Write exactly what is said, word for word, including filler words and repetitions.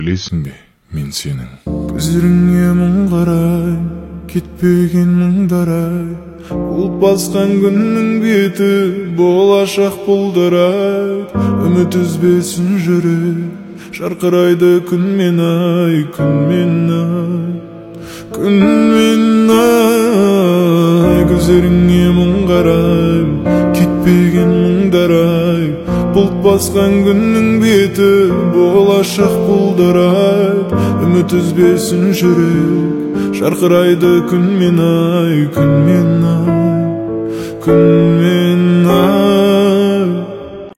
Білесің бе, мен сенің көздеріңе мұң қарай, кетпеген мұңдар-ай, бұлт басқан күннің беті болашақ бұлдырай. Үміт үзбесін жүрек, жарқырайды күнмен ай, күнмен ай, күнмен ай. Көздеріңе мұң қарай, кетпеген мұңдар-ай, бұлт басқан күннің беті болашақ бұлдырай. Үміт үзбесін жүрек, жарқырайды күнмен ай, күнмен ай, күнмен ай.